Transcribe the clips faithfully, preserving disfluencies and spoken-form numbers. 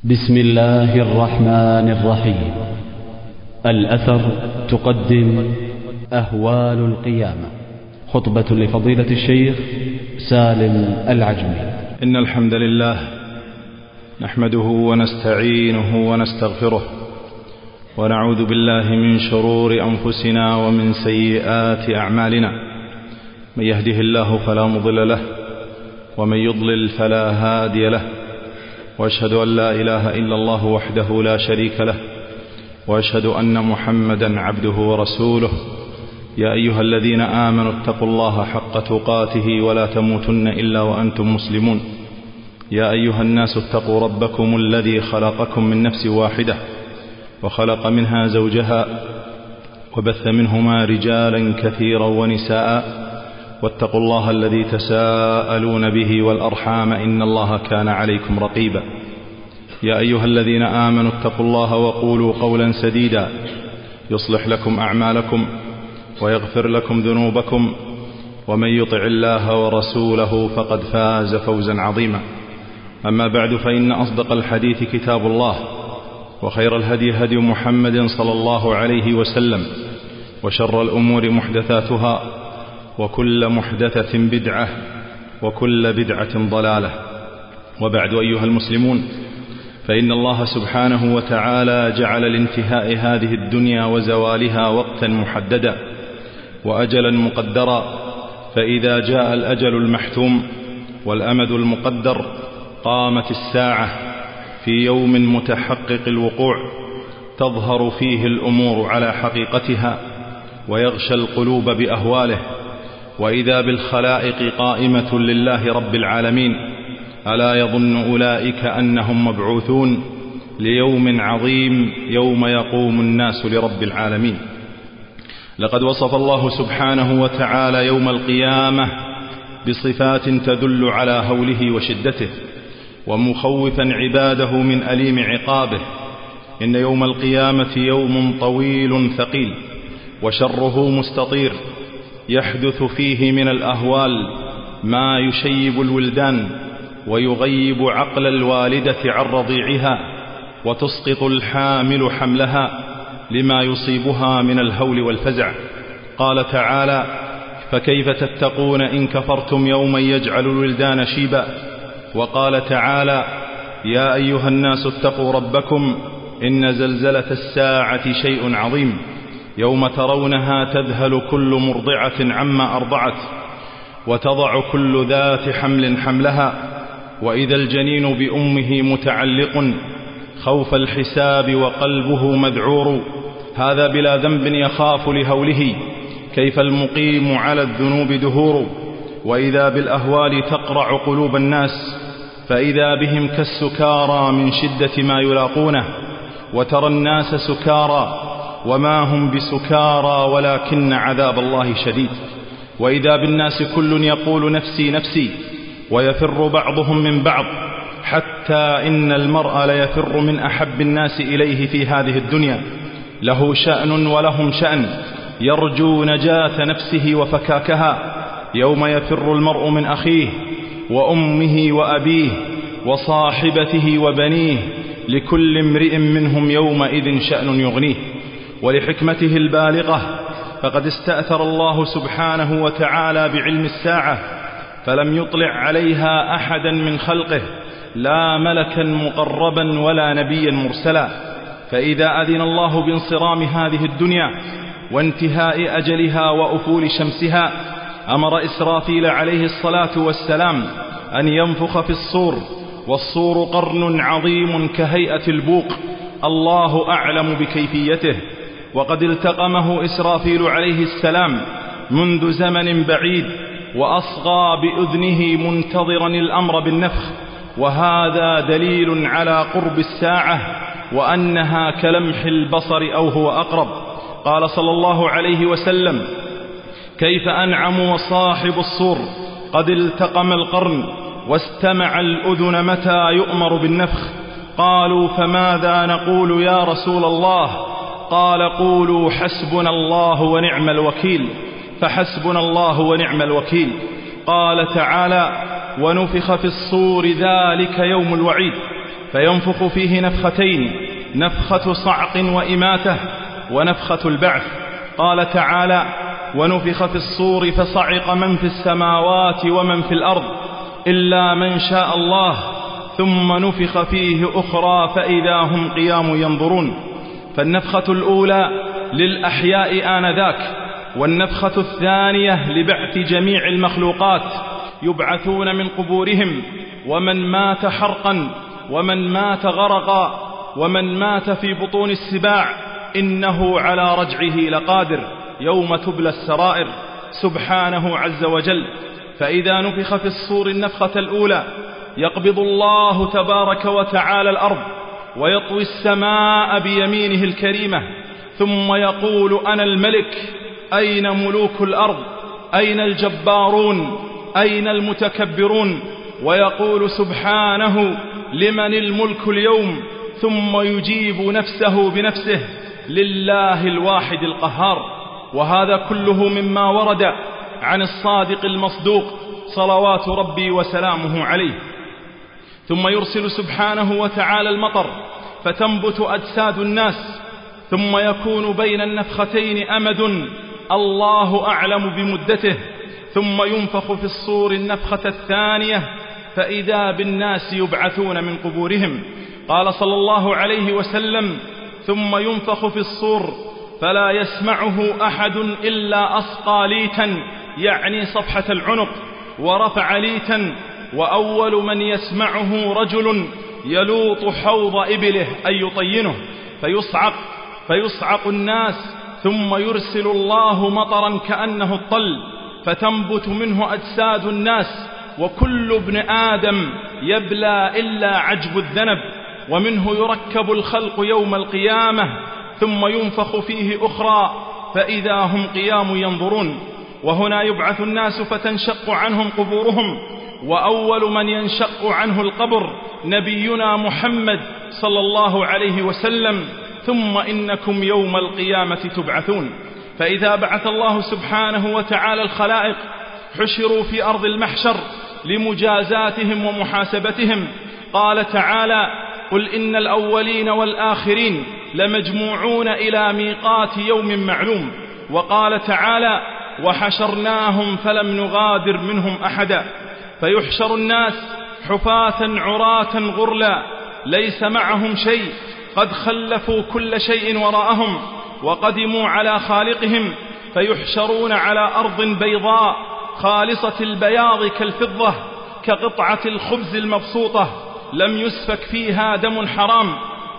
بسم الله الرحمن الرحيم. الأثر تقدم أهوال القيامة، خطبة لفضيلة الشيخ سالم العجمي. إن الحمد لله نحمده ونستعينه ونستغفره ونعوذ بالله من شرور أنفسنا ومن سيئات أعمالنا، من يهده الله فلا مضل له ومن يضلل فلا هادي له، وأشهد أن لا إله إلا الله وحده لا شريك له، وأشهد أن محمدا عبده ورسوله. يا أيها الذين آمنوا اتقوا الله حق تقاته ولا تموتن إلا وأنتم مسلمون. يا أيها الناس اتقوا ربكم الذي خلقكم من نفس واحدة وخلق منها زوجها وبث منهما رجالا كثيرا ونساء، واتقوا الله الذي تساءلون به والأرحام إن الله كان عليكم رقيبا. يا أيها الذين آمنوا اتقوا الله وقولوا قولا سديدا يصلح لكم أعمالكم ويغفر لكم ذنوبكم، ومن يطع الله ورسوله فقد فاز فوزا عظيما. أما بعد، فإن أصدق الحديث كتاب الله، وخير الهدي هدي محمد صلى الله عليه وسلم، وشر الأمور محدثاتها، وكل محدثة بدعة، وكل بدعة ضلالة. وبعد، أيها المسلمون، فإن الله سبحانه وتعالى جعل لانتهاء هذه الدنيا وزوالها وقتا محددا وأجلا مقدرا، فإذا جاء الأجل المحتوم والأمد المقدر قامت الساعة في يوم متحقق الوقوع، تظهر فيه الأمور على حقيقتها ويغشى القلوب بأهواله، وإذا بالخلائق قائمة لله رب العالمين. ألا يظن أولئك أنهم مبعوثون ليوم عظيم يوم يقوم الناس لرب العالمين. لقد وصف الله سبحانه وتعالى يوم القيامة بصفات تدل على هوله وشدته، ومخوفا عباده من أليم عقابه. إن يوم القيامة يوم طويل ثقيل وشره مستطير، يحدث فيه من الأهوال ما يشيب الولدان ويغيب عقل الوالدة عن رضيعها، وتسقط الحامل حملها لما يصيبها من الهول والفزع. قال تعالى: فكيف تتقون إن كفرتم يوما يجعل الولدان شيبا. وقال تعالى: يا أيها الناس اتقوا ربكم إن زلزلة الساعة شيء عظيم، يوم ترونها تذهل كل مرضعة عما أرضعت وتضع كل ذات حمل حملها، وإذا الجنين بأمه متعلق خوف الحساب وقلبه مذعور، هذا بلا ذنب يخاف لهوله، كيف المقيم على الذنوب دهور. وإذا بالأهوال تقرع قلوب الناس، فإذا بهم كالسكارى من شدة ما يلاقونه، وترى الناس سكارى وما هم بسكارى ولكن عذاب الله شديد. وإذا بالناس كل يقول نفسي نفسي، ويفر بعضهم من بعض، حتى إن المرء ليفر من أحب الناس إليه في هذه الدنيا، له شأن ولهم شأن، يرجو نجاة نفسه وفكاكها. يوم يفر المرء من أخيه وأمه وأبيه وصاحبته وبنيه، لكل امرئ منهم يومئذ شأن يغنيه. ولحكمته البالغة فقد استأثر الله سبحانه وتعالى بعلم الساعة، فلم يطلع عليها أحدا من خلقه، لا ملكا مقربا ولا نبيا مرسلا. فإذا أذن الله بانصرام هذه الدنيا وانتهاء أجلها وأفول شمسها، أمر إسرافيل عليه الصلاة والسلام أن ينفخ في الصور، والصور قرن عظيم كهيئة البوق، الله أعلم بكيفيته، وقد التقمه إسرافيل عليه السلام منذ زمن بعيد، وأصغى بأذنه منتظرا الأمر بالنفخ، وهذا دليل على قرب الساعة وأنها كلمح البصر أو هو أقرب. قال صلى الله عليه وسلم: كيف أنعم وصاحب الصور قد التقم القرن واستمع الأذن متى يؤمر بالنفخ. قالوا: فماذا نقول يا رسول الله؟ قال: قولوا حسبنا الله ونعم الوكيل، فحسبنا الله ونعم الوكيل. قال تعالى: ونفخ في الصور ذلك يوم الوعيد، فينفخ فيه نفختين، نفخة صعق وإماتة ونفخة البعث. قال تعالى: ونفخ في الصور فصعق من في السماوات ومن في الأرض إلا من شاء الله ثم نفخ فيه أخرى فإذا هم قيام ينظرون. فالنفخة الأولى للأحياء آنذاك، والنفخة الثانية لبعث جميع المخلوقات يبعثون من قبورهم، ومن مات حرقا ومن مات غرقا ومن مات في بطون السباع إنه على رجعه لقادر يوم تبلى السرائر سبحانه عز وجل. فإذا نفخ في الصور النفخة الأولى يقبض الله تبارك وتعالى الأرض ويطوي السماء بيمينه الكريمة، ثم يقول: أنا الملك، أين ملوك الأرض؟ أين الجبارون؟ أين المتكبرون؟ ويقول سبحانه: لمن الملك اليوم؟ ثم يجيب نفسه بنفسه: لله الواحد القهار. وهذا كله مما ورد عن الصادق المصدوق صلوات ربي وسلامه عليه. ثم يرسل سبحانه وتعالى المطر فتنبت أجساد الناس، ثم يكون بين النفختين أمد الله أعلم بمدته، ثم ينفخ في الصور النفخة الثانية فإذا بالناس يبعثون من قبورهم. قال صلى الله عليه وسلم: ثم ينفخ في الصور فلا يسمعه أحد إلا أصقى ليتا، يعني صفحة العنق، ورفع ليتا، وأول من يسمعه رجل يلوط حوض إبله أي يطينه فيصعق فيصعق الناس، ثم يرسل الله مطرا كأنه الطل فتنبت منه أجساد الناس، وكل ابن آدم يبلى إلا عجب الذنب، ومنه يركب الخلق يوم القيامة، ثم ينفخ فيه أخرى فإذا هم قيام ينظرون. وهنا يبعث الناس فتنشق عنهم قبورهم، وأول من ينشق عنه القبر نبينا محمد صلى الله عليه وسلم: ثم إنكم يوم القيامة تبعثون. فإذا بعث الله سبحانه وتعالى الخلائق حشروا في أرض المحشر لمجازاتهم ومحاسبتهم. قال تعالى: قل إن الأولين والآخرين لمجموعون إلى ميقات يوم معلوم. وقال تعالى: وحشرناهم فلم نغادر منهم أحدا. فيحشر الناس حفاة عراة غرلا ليس معهم شيء، قد خلفوا كل شيء وراءهم وقدموا على خالقهم، فيحشرون على أرض بيضاء خالصة البياض كالفضة كقطعة الخبز المبسوطة، لم يسفك فيها دم حرام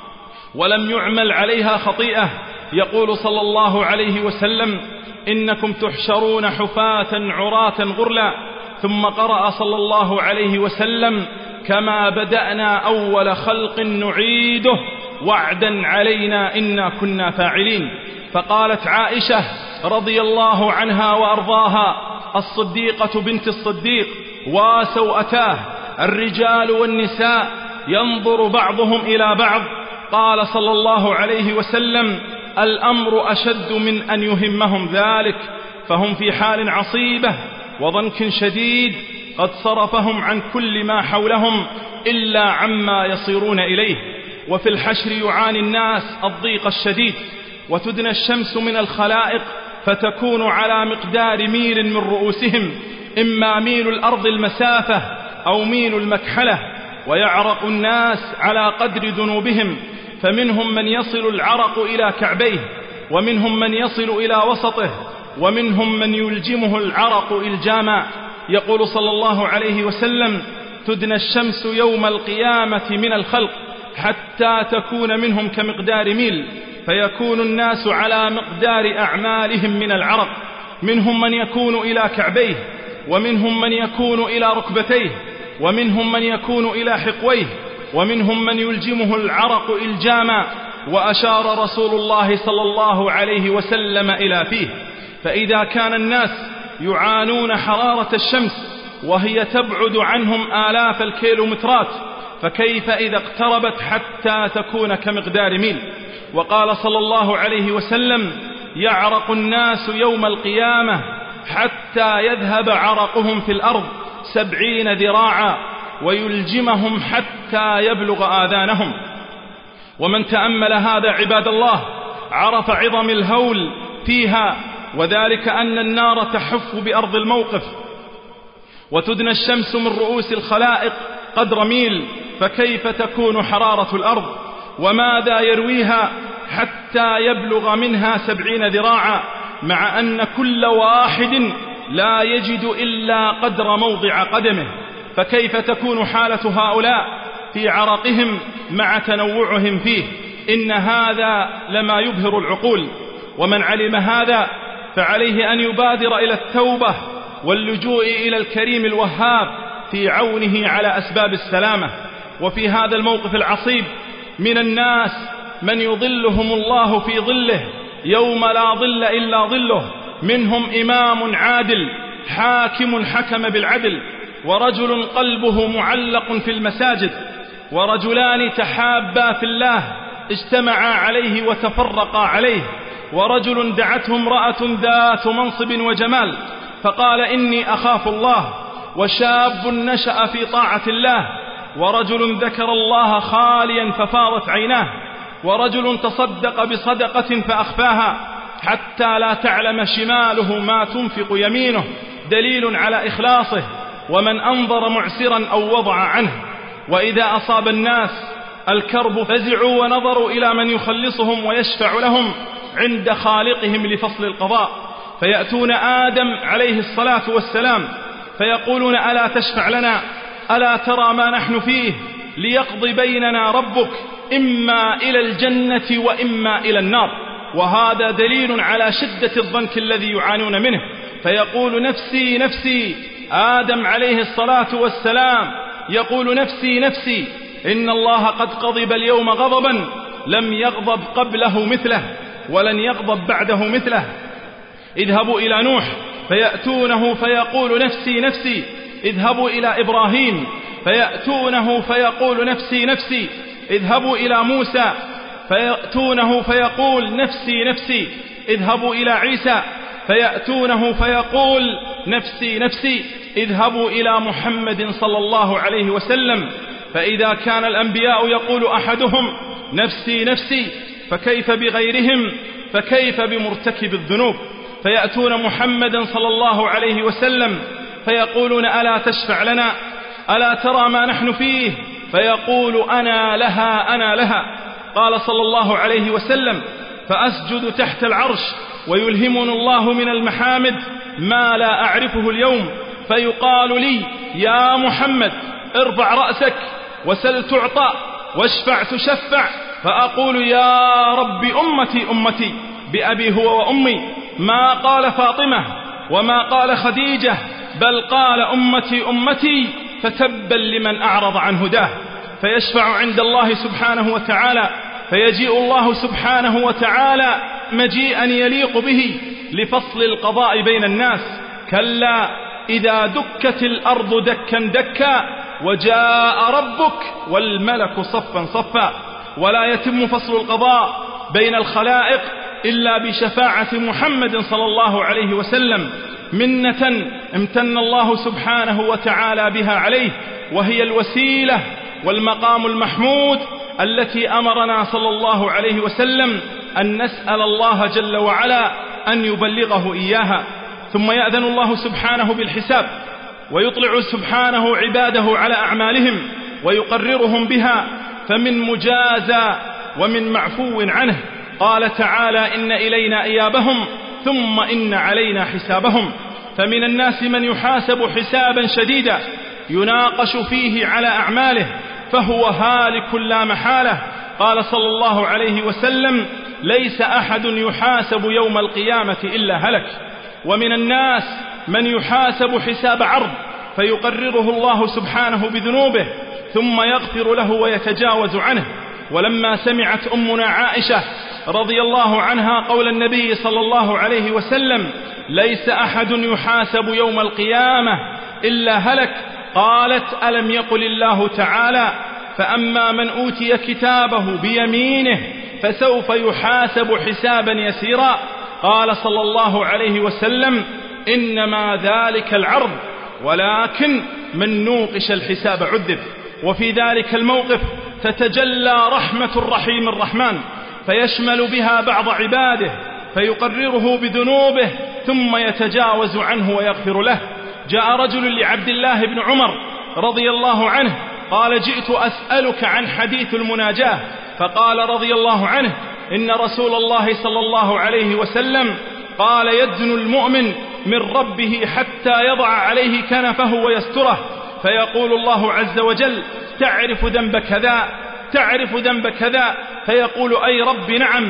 ولم يعمل عليها خطيئة. يقول صلى الله عليه وسلم: إنكم تحشرون حفاة عراة غرلا. ثم قرأ صلى الله عليه وسلم: كما بدأنا أول خلق نعيده وعدا علينا إنا كنا فاعلين. فقالت عائشة رضي الله عنها وأرضاها الصديقة بنت الصديق وسوءتاه: الرجال والنساء ينظر بعضهم إلى بعض. قال صلى الله عليه وسلم: الأمر أشد من أن يهمهم ذلك، فهم في حال عصيبة وضنك شديد قد صرفهم عن كل ما حولهم إلا عما يصيرون إليه. وفي الحشر يعاني الناس الضيق الشديد، وتدنى الشمس من الخلائق فتكون على مقدار ميل من رؤوسهم، إما ميل الأرض المسافة أو ميل المكحلة، ويعرق الناس على قدر ذنوبهم، فمنهم من يصل العرق إلى كعبيه، ومنهم من يصل إلى وسطه، ومنهم من يلجمه العرق إلجاما. يقول صلى الله عليه وسلم: تدنى الشمس يوم القيامة من الخلق حتى تكون منهم كمقدار ميل، فيكون الناس على مقدار أعمالهم من العرق، منهم من يكون إلى كعبيه، ومنهم من يكون إلى ركبتيه، ومنهم من يكون إلى حقويه، ومنهم من يلجمه العرق إلجاما. وأشار رسول الله صلى الله عليه وسلم إلى فيه. فإذا كان الناس يعانون حرارة الشمس وهي تبعد عنهم آلاف الكيلومترات، فكيف إذا اقتربت حتى تكون كمقدار ميل؟ وقال صلى الله عليه وسلم: يعرق الناس يوم القيامة حتى يذهب عرقهم في الأرض سبعين ذراعا، ويلجمهم حتى حتى يبلغ آذانهم. ومن تأمل هذا عباد الله عرف عظم الهول فيها، وذلك أن النار تحف بأرض الموقف وتدنى الشمس من رؤوس الخلائق قدر ميل، فكيف تكون حرارة الأرض؟ وماذا يرويها حتى يبلغ منها سبعين ذراعا، مع أن كل واحد لا يجد إلا قدر موضع قدمه؟ فكيف تكون حالة هؤلاء في عرقهم مع تنوعهم فيه؟ إن هذا لما يبهر العقول. ومن علم هذا فعليه أن يبادر إلى التوبة واللجوء إلى الكريم الوهاب في عونه على أسباب السلامة. وفي هذا الموقف العصيب من الناس من يظلهم الله في ظله يوم لا ظل إلا ظله، منهم إمام عادل حاكم حكم بالعدل، ورجل قلبه معلق في المساجد، ورجلان تحابا في الله اجتمعا عليه وتفرقا عليه، ورجل دعته امرأة ذات منصب وجمال فقال إني أخاف الله، وشاب نشأ في طاعة الله، ورجل ذكر الله خاليا ففاضت عيناه، ورجل تصدق بصدقة فأخفاها حتى لا تعلم شماله ما تنفق يمينه، دليل على إخلاصه. ومن أنظر معسرا أو وضع عنه. وإذا أصاب الناس الكرب فزعوا ونظروا إلى من يخلصهم ويشفع لهم عند خالقهم لفصل القضاء، فيأتون آدم عليه الصلاة والسلام فيقولون ألا تشفع لنا؟ ألا ترى ما نحن فيه؟ ليقضي بيننا ربك إما إلى الجنة وإما إلى النار. وهذا دليل على شدة الضنك الذي يعانون منه. فيقول نفسي نفسي، آدم عليه الصلاة والسلام يقول نفسي نفسي، إن الله قد غضب اليوم غضبا لم يغضب قبله مثله ولن يغضب بعده مثله. اذهبوا إلى نوح فيأتونه فيقول نفسي نفسي، اذهبوا إلى إبراهيم فيأتونه فيقول نفسي نفسي، اذهبوا إلى موسى فيأتونه فيقول نفسي نفسي، اذهبوا إلى عيسى فيأتونه فيقول نفسي نفسي، اذهبوا إلى محمد صلى الله عليه وسلم. فإذا كان الأنبياء يقول أحدهم نفسي نفسي فكيف بغيرهم؟ فكيف بمرتكب الذنوب؟ فيأتون محمدا صلى الله عليه وسلم فيقولون ألا تشفع لنا؟ ألا ترى ما نحن فيه؟ فيقول أنا لها أنا لها. قال صلى الله عليه وسلم فأسجد تحت العرش ويلهمني الله من المحامد ما لا أعرفه اليوم، فيقال لي يا محمد ارفع رأسك وسل تعطى واشفع تشفع، فأقول يا رب أمتي أمتي بأبي هو وأمي، ما قال فاطمة وما قال خديجة بل قال أمتي أمتي، فتبا لمن أعرض عن هداه. فيشفع عند الله سبحانه وتعالى، فيجيء الله سبحانه وتعالى مجيئا يليق به لفصل القضاء بين الناس. كلا إذا دكت الأرض دكا دكا وجاء ربك والملك صفا صفا. ولا يتم فصل القضاء بين الخلائق إلا بشفاعة محمد صلى الله عليه وسلم، منة امتن الله سبحانه وتعالى بها عليه، وهي الوسيلة والمقام المحمود التي أمرنا صلى الله عليه وسلم أن نسأل الله جل وعلا أن يبلغه إياها. ثم يأذن الله سبحانه بالحساب ويطلع سبحانه عباده على أعمالهم ويقررهم بها، فمن مجازى ومن معفو عنه. قال تعالى إن إلينا إيابهم ثم إن علينا حسابهم. فمن الناس من يحاسب حسابا شديدا يناقش فيه على أعماله فهو هالك لا محالة. قال صلى الله عليه وسلم ليس أحد يحاسب يوم القيامة إلا هلك. ومن الناس من يحاسب حساب عرض فيقرره الله سبحانه بذنوبه ثم يغفر له ويتجاوز عنه. ولما سمعت أمنا عائشة رضي الله عنها قول النبي صلى الله عليه وسلم ليس أحد يحاسب يوم القيامة إلا هلك، قالت ألم يقل الله تعالى فأما من أوتي كتابه بيمينه فسوف يحاسب حسابا يسيرا. قال صلى الله عليه وسلم إنما ذلك العرض ولكن من نوقش الحساب عذب. وفي ذلك الموقف تتجلى رحمة الرحيم الرحمن، فيشمل بها بعض عباده فيقرره بذنوبه ثم يتجاوز عنه ويغفر له. جاء رجل لعبد الله بن عمر رضي الله عنه قال: جئت أسألك عن حديث المناجاة، فقال رضي الله عنه: إن رسول الله صلى الله عليه وسلم قال: يدنو المؤمن من ربه حتى يضع عليه كنفه ويستره، فيقول الله عز وجل: تعرف ذنب كذا، تعرف ذنب كذا، فيقول: أي رب نعم،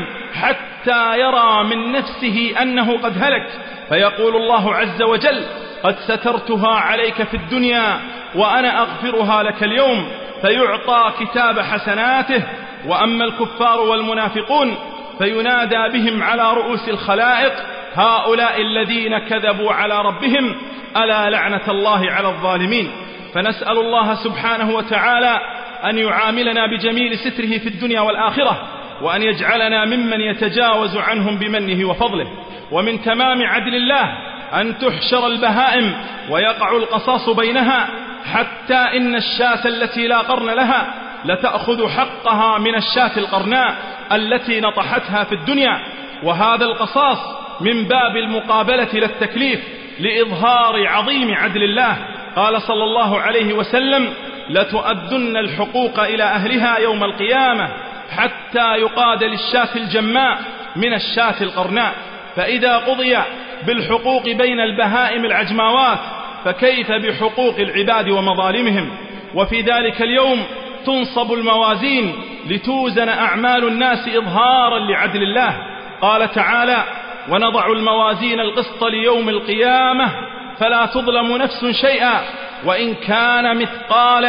حتى يرى من نفسه أنه قد هلك، فيقول الله عز وجل: قد سترتها عليك في الدنيا وأنا أغفرها لك اليوم، فيعطى كتاب حسناته. وأما الكفار والمنافقون فينادى بهم على رؤوس الخلائق: هؤلاء الذين كذبوا على ربهم، ألا لعنة الله على الظالمين. فنسأل الله سبحانه وتعالى أن يعاملنا بجميل ستره في الدنيا والآخرة، وأن يجعلنا ممن يتجاوز عنهم بمنه وفضله. ومن تمام عدل الله أن تحشر البهائم ويقع القصاص بينها، حتى إن الشاة التي لا قرن لها لتأخذ حقها من الشاة القرناء التي نطحتها في الدنيا. وهذا القصاص من باب المقابلة للتكليف لإظهار عظيم عدل الله. قال صلى الله عليه وسلم: لتؤدن الحقوق إلى أهلها يوم القيامة حتى يقاد للشاة الجماء من الشاة القرناء. فإذا قضي بالحقوق بين البهائم العجماوات فكيف بحقوق العباد ومظالمهم؟ وفي ذلك اليوم تنصب الموازين لتوزن أعمال الناس إظهارا لعدل الله. قال تعالى: ونضع الموازين القسط ليوم القيامة فلا تظلم نفس شيئا وإن كان مثقال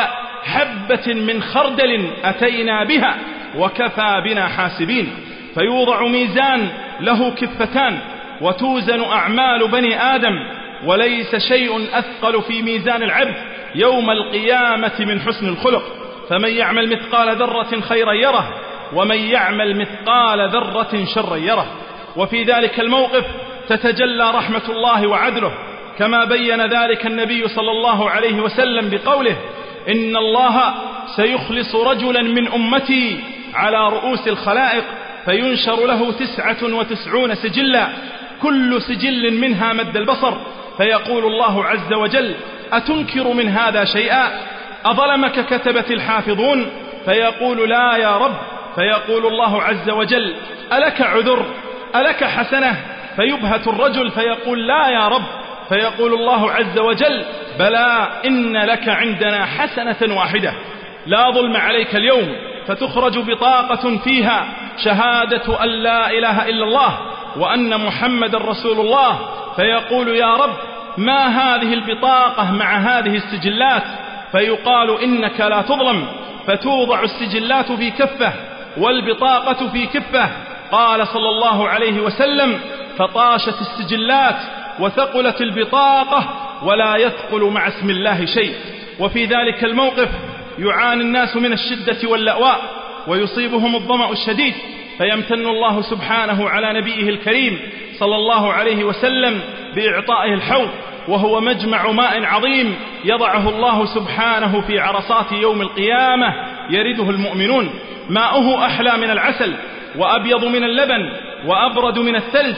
حبة من خردل أتينا بها وكفى بنا حاسبين. فيوضع ميزان له كفتان وتوزن أعمال بني آدم، وليس شيء أثقل في ميزان العبد يوم القيامة من حسن الخلق. فمن يعمل مثقال ذرة خيرا يره ومن يعمل مثقال ذرة شرا يره. وفي ذلك الموقف تتجلى رحمة الله وعدله، كما بين ذلك النبي صلى الله عليه وسلم بقوله: إن الله سيخلص رجلا من أمتي على رؤوس الخلائق فينشر له تسعة وتسعون سجلا كل سجل منها مد البصر، فيقول الله عز وجل: أتنكر من هذا شيئا؟ أظلمك كتبة الحافظون؟ فيقول: لا يا رب. فيقول الله عز وجل: ألك عذر؟ ألك حسنة؟ فيبهت الرجل فيقول: لا يا رب. فيقول الله عز وجل: بلى، إن لك عندنا حسنة واحدة. لا ظلم عليك اليوم، فتخرج بطاقة فيها شهادة أن لا إله إلا الله وأن محمد رسول الله. فيقول: يا رب، ما هذه البطاقة مع هذه السجلات؟ فيقال: إنك لا تظلم. فتوضع السجلات في كفة والبطاقة في كفة. قال صلى الله عليه وسلم: فطاشت السجلات وثقلت البطاقة ولا يثقل مع اسم الله شيء. وفي ذلك الموقف يعاني الناس من الشدة واللأواء ويصيبهم الظمأ الشديد، فيمتن الله سبحانه على نبيه الكريم صلى الله عليه وسلم بإعطائه الحوض، وهو مجمع ماء عظيم يضعه الله سبحانه في عرصات يوم القيامة يرده المؤمنون. ماؤه أحلى من العسل وأبيض من اللبن وأبرد من الثلج،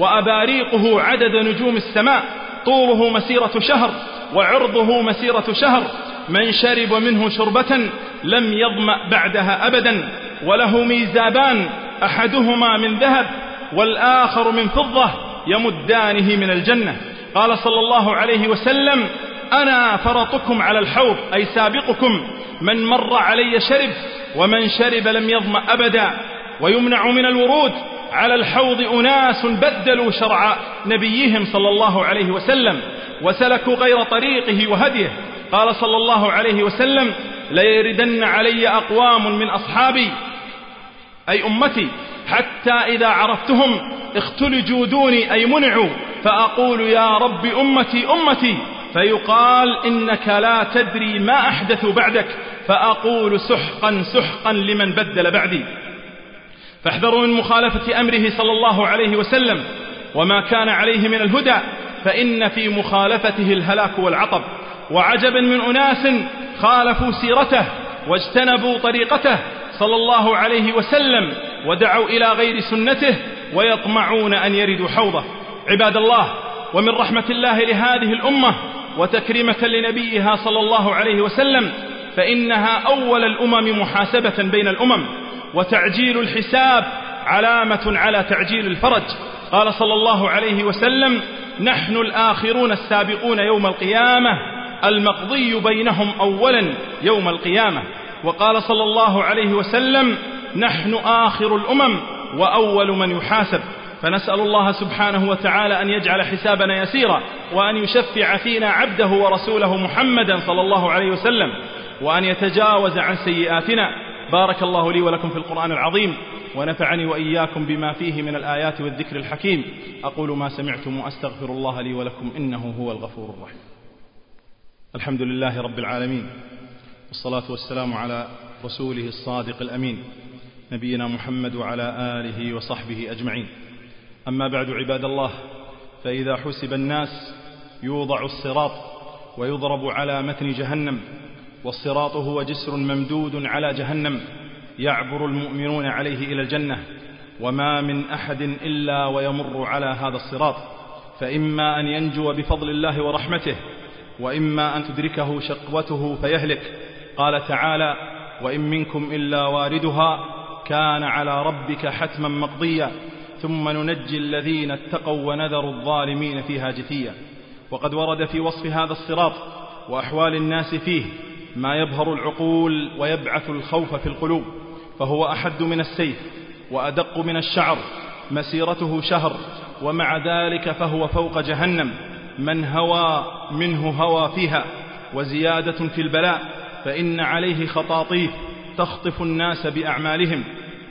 وأباريقه عدد نجوم السماء، طوله مسيرة شهر وعرضه مسيرة شهر. من شرب منه شربة لم يظمأ بعدها أبدا. وله ميزابان، أحدهما من ذهب والآخر من فضة، يمدانه من الجنة. قال صلى الله عليه وسلم: أنا فرطكم على الحوض، أي سابقكم، من مر علي شرب ومن شرب لم يظمأ أبدا. ويمنع من الورود على الحوض أناس بدلوا شرع نبيهم صلى الله عليه وسلم وسلكوا غير طريقه وهديه. قال صلى الله عليه وسلم: ليردن علي أقوام من أصحابي أي أمتي حتى إذا عرفتهم اختلجوا دوني أي منعوا، فأقول: يا رب أمتي أمتي، فيقال: إنك لا تدري ما أحدث بعدك، فأقول: سحقا سحقا لمن بدل بعدي. فاحذروا من مخالفة أمره صلى الله عليه وسلم وما كان عليه من الهدى، فإن في مخالفته الهلاك والعطب. وعجبا من أناس خالفوا سيرته واجتنبوا طريقته صلى الله عليه وسلم ودعوا إلى غير سنته ويطمعون أن يردوا حوضه. عباد الله، ومن رحمة الله لهذه الأمة وتكريمة لنبيها صلى الله عليه وسلم فإنها أول الأمم محاسبة بين الأمم، وتعجيل الحساب علامة على تعجيل الفرج. قال صلى الله عليه وسلم: نحن الآخرون السابقون يوم القيامة، المقضي بينهم أولا يوم القيامة. وقال صلى الله عليه وسلم: نحن آخر الأمم وأول من يحاسب. فنسأل الله سبحانه وتعالى أن يجعل حسابنا يسيرا، وأن يشفع فينا عبده ورسوله محمدا صلى الله عليه وسلم، وأن يتجاوز عن سيئاتنا. بارك الله لي ولكم في القرآن العظيم، ونفعني وإياكم بما فيه من الآيات والذكر الحكيم. أقول ما سمعتم وأستغفر الله لي ولكم إنه هو الغفور الرحيم. الحمد لله رب العالمين، والصلاة والسلام على رسوله الصادق الأمين نبينا محمد وعلى آله وصحبه أجمعين. أما بعد، عباد الله، فإذا حسب الناس يوضع الصراط ويضرب على متن جهنم، والصراط هو جسر ممدود على جهنم يعبر المؤمنون عليه إلى الجنة، وما من أحد إلا ويمر على هذا الصراط، فإما أن ينجو بفضل الله ورحمته، وإما أن تدركه شقوته فيهلك. قال تعالى: وإن منكم إلا واردها كان على ربك حتما مقضيا ثم ننجي الذين اتقوا ونذر الظالمين فيها جثيا. وقد ورد في وصف هذا الصراط وأحوال الناس فيه ما يبهر العقول ويبعث الخوف في القلوب، فهو أحد من السيف وأدق من الشعر، مسيرته شهر، ومع ذلك فهو فوق جهنم، من هوى منه هوى فيها. وزيادة في البلاء، فإن عليه خطاطيف تخطف الناس بأعمالهم،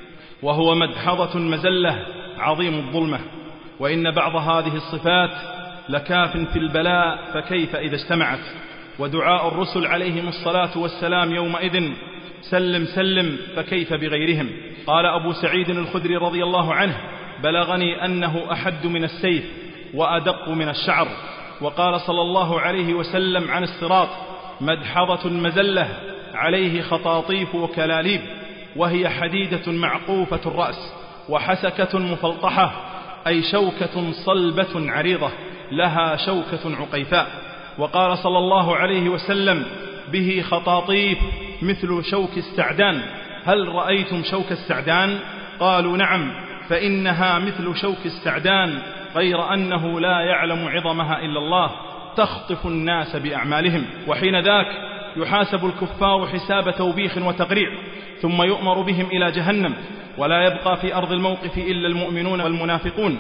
وهو مدحضة مزلة عظيم الظلمة. وإن بعض هذه الصفات لكاف في البلاء، فكيف إذا اجتمعت؟ ودعاء الرسل عليهم الصلاة والسلام يومئذ: سلم سلم، فكيف بغيرهم؟ قال أبو سعيد الخدري رضي الله عنه: بلغني أنه أحد من السيف وأدق من الشعر. وقال صلى الله عليه وسلم عن الصراط: مدحضة مزلة عليه خطاطيف وكلاليب، وهي حديدة معقوفة الرأس وحسكة مفلطحة، أي شوكة صلبة عريضة لها شوكة عقيفاء. وقال صلى الله عليه وسلم: به خطاطيف مثل شوك السعدان. هل رأيتم شوك السعدان؟ قالوا: نعم، فإنها مثل شوك السعدان، غير أنه لا يعلم عظمها إلا الله، تخطف الناس بأعمالهم. وحين ذاك يحاسب الكفار حساب توبيخ وتقريع، ثم يؤمر بهم إلى جهنم، ولا يبقى في أرض الموقف إلا المؤمنون والمنافقون.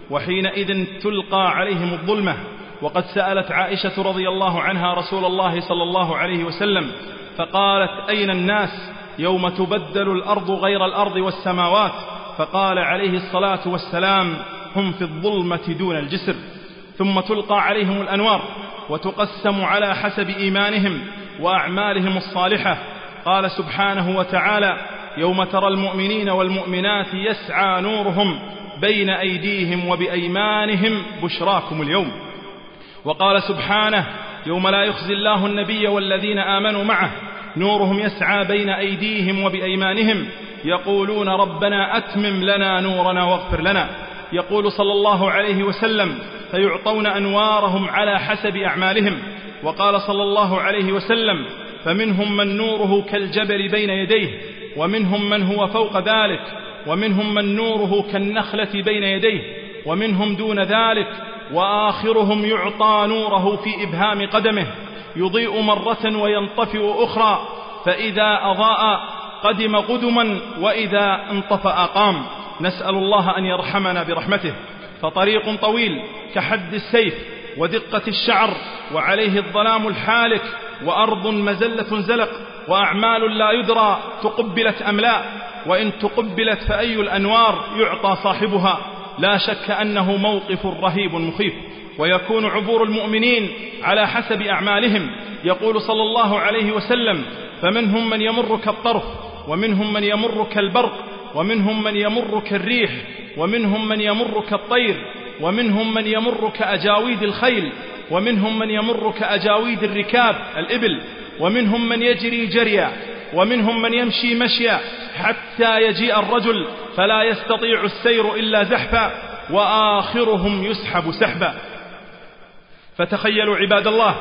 وحينئذ تلقى عليهم الظلمة. وقد سألت عائشة رضي الله عنها رسول الله صلى الله عليه وسلم فقالت: أين الناس يوم تبدل الأرض غير الأرض والسماوات؟ فقال عليه الصلاة والسلام: هم في الظلمة دون الجسر. ثم تلقى عليهم الأنوار وتقسم على حسب إيمانهم وأعمالهم الصالحة. قال سبحانه وتعالى: يوم ترى المؤمنين والمؤمنات يسعى نورهم بين أيديهم وبأيمانهم بشراكم اليوم. وقال سبحانه: يوم لا يخزي الله النبي والذين آمنوا معه نورهم يسعى بين أيديهم وبأيمانهم يقولون ربنا أتمم لنا نورنا واغفر لنا. يقول صلى الله عليه وسلم: فيعطون أنوارهم على حسب أعمالهم. وقال صلى الله عليه وسلم: فمنهم من نوره كالجبل بين يديه، ومنهم من هو فوق ذلك، ومنهم من نوره كالنخلة بين يديه، ومنهم دون ذلك، وآخرهم يعطى نوره في إبهام قدمه، يضيء مرة وينطفئ أخرى، فإذا أضاء قدم قدما، وإذا انطفأ قام. نسأل الله أن يرحمنا برحمته. فطريق طويل كحد السيف ودقة الشعر، وعليه الظلام الحالك، وأرض مزلة زلق، وأعمال لا يدرى تقبلت أم لا، وإن تقبلت فأي الأنوار يعطى صاحبها. لا شك أنه موقف رهيب مخيف، ويكون عبور المؤمنين على حسب أعمالهم. يقول صلى الله عليه وسلم: فمنهم من يمر كالطرف، ومنهم من يمر كالبرق، ومنهم من يمر كالريح، ومنهم من يمر كالطير، ومنهم من يمر كأجاويد الخيل، ومنهم من يمر كأجاويد الركاب الإبل، ومنهم من يجري جريا، ومنهم من يمشي مشيا، حتى يجيء الرجل فلا يستطيع السير إلا زحفا، وآخرهم يسحب سحبا. فتخيلوا عباد الله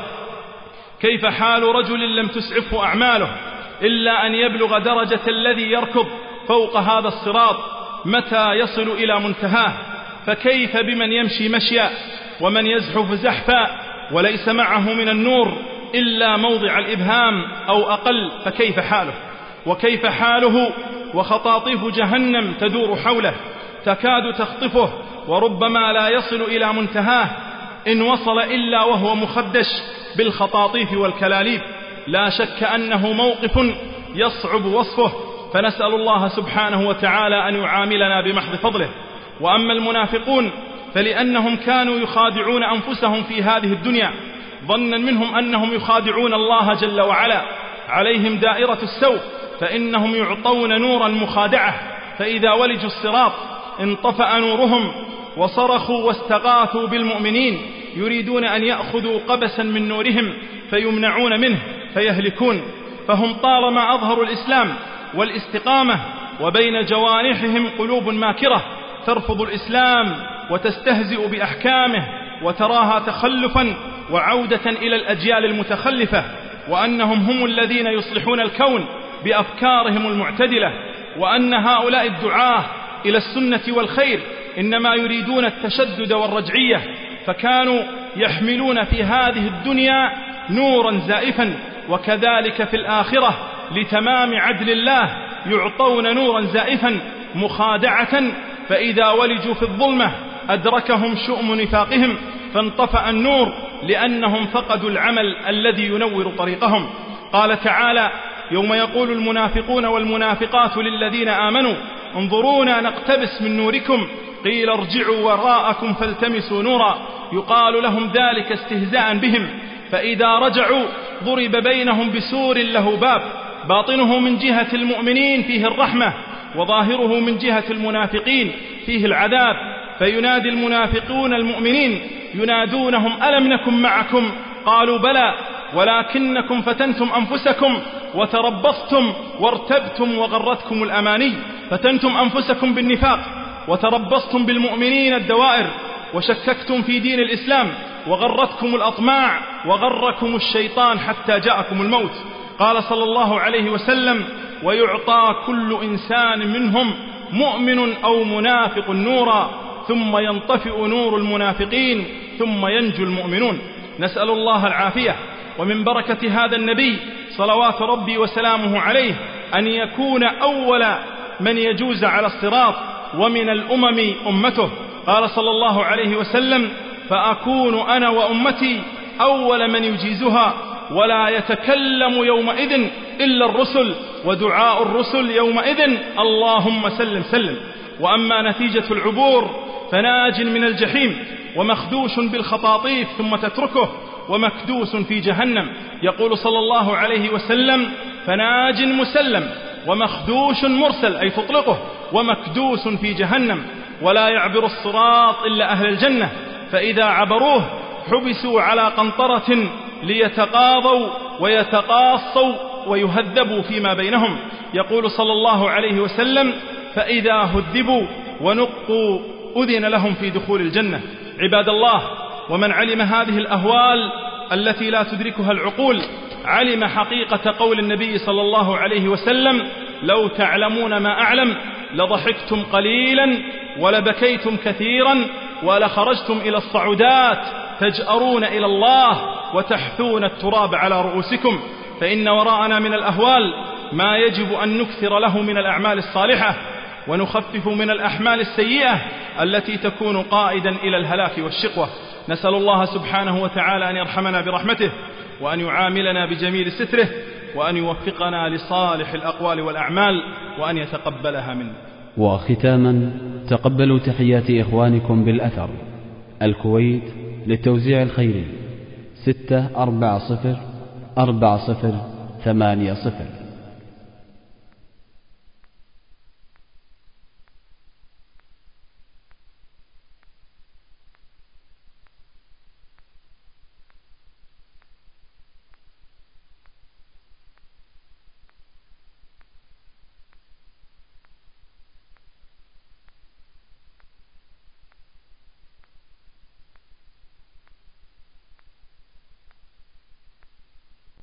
كيف حال رجل لم تسعفه أعماله إلا أن يبلغ درجة الذي يركض فوق هذا الصراط متى يصل إلى منتهاه، فكيف بمن يمشي مشيا ومن يزحف زحفا وليس معه من النور إلا موضع الإبهام أو أقل، فكيف حاله؟ وكيف حاله وخطاطيف جهنم تدور حوله تكاد تخطفه، وربما لا يصل إلى منتهاه إن وصل إلا وهو مخدش بالخطاطيف والكلاليب. لا شك أنه موقف يصعب وصفه، فنسأل الله سبحانه وتعالى أن يعاملنا بمحض فضله. وأما المنافقون فلأنهم كانوا يخادعون أنفسهم في هذه الدنيا ظنا منهم أنهم يخادعون الله جل وعلا، عليهم دائرة السوء، فإنهم يعطون نورا مخادعة، فإذا ولجوا الصراط انطفأ نورهم وصرخوا واستغاثوا بالمؤمنين، يريدون أن يأخذوا قبسا من نورهم فيمنعون منه فيهلكون. فهم طالما أظهروا الإسلام والاستقامة وبين جوانحهم قلوب ماكرة ترفض الإسلام وتستهزئ بأحكامه وتراها تخلفا وعودة إلى الأجيال المتخلفة، وأنهم هم الذين يصلحون الكون بأفكارهم المعتدلة، وأن هؤلاء الدعاة إلى السنة والخير إنما يريدون التشدد والرجعية، فكانوا يحملون في هذه الدنيا نورا زائفا، وكذلك في الآخرة لتمام عدل الله يعطون نورا زائفا مخادعة، فإذا ولجوا في الظلمة أدركهم شؤم نفاقهم فانطفأ النور لأنهم فقدوا العمل الذي ينور طريقهم. قال تعالى: يوم يقول المنافقون والمنافقات للذين آمنوا انظرونا نقتبس من نوركم قيل ارجعوا وراءكم فالتمسوا نورا، يقال لهم ذلك استهزاء بهم، فإذا رجعوا ضرب بينهم بسور له باب باطنه من جهة المؤمنين فيه الرحمة وظاهره من جهة المنافقين فيه العذاب، فينادي المنافقون المؤمنين ينادونهم ألم نكن معكم قالوا بلى ولكنكم فتنتم أنفسكم وتربصتم وارتبتم وغرتكم الأماني. فتنتم أنفسكم بالنفاق وتربصتم بالمؤمنين الدوائر وشككتم في دين الإسلام وغرتكم الأطماع وغركم الشيطان حتى جاءكم الموت. قال صلى الله عليه وسلم: ويعطى كل إنسان منهم مؤمن أو منافق نورا ثم ينطفئ نور المنافقين ثم ينجو المؤمنون. نسأل الله العافية. ومن بركة هذا النبي صلوات ربي وسلامه عليه أن يكون أول من يجوز على الصراط ومن الأمم أمته. قال صلى الله عليه وسلم: فأكون أنا وأمتي أول من يجيزها ولا يتكلم يومئذ إلا الرسل ودعاء الرسل يومئذ اللهم سلم سلم. وأما نتيجة العبور فناج من الجحيم ومخدوش بالخطاطيف ثم تتركه ومكدوس في جهنم. يقول صلى الله عليه وسلم: فناج مسلم ومخدوش مرسل، أي تطلقه، ومكدوس في جهنم. ولا يعبر الصراط إلا أهل الجنة، فإذا عبروه حبسوا على قنطرة ليتقاضوا ويتقاصوا ويهذبوا فيما بينهم. يقول صلى الله عليه وسلم: فإذا هذبوا ونقوا أذن لهم في دخول الجنة. عباد الله، ومن علم هذه الأهوال التي لا تدركها العقول علم حقيقة قول النبي صلى الله عليه وسلم: لو تعلمون ما أعلم لضحكتم قليلا ولبكيتم كثيرا ولخرجتم إلى الصعودات تجأرون إلى الله وتحثون التراب على رؤوسكم، فإن وراءنا من الأهوال ما يجب أن نكثر له من الأعمال الصالحة ونخفف من الأحمال السيئة التي تكون قائدا إلى الهلاك والشقوة. نسأل الله سبحانه وتعالى أن يرحمنا برحمته وأن يعاملنا بجميل ستره وأن يوفقنا لصالح الأقوال والأعمال وأن يتقبلها منا. وختاما، تقبلوا تحيات إخوانكم بالأثر الكويت للتوزيع الخيري ستة أربعة صفر أربعة صفر ثمانية صفر.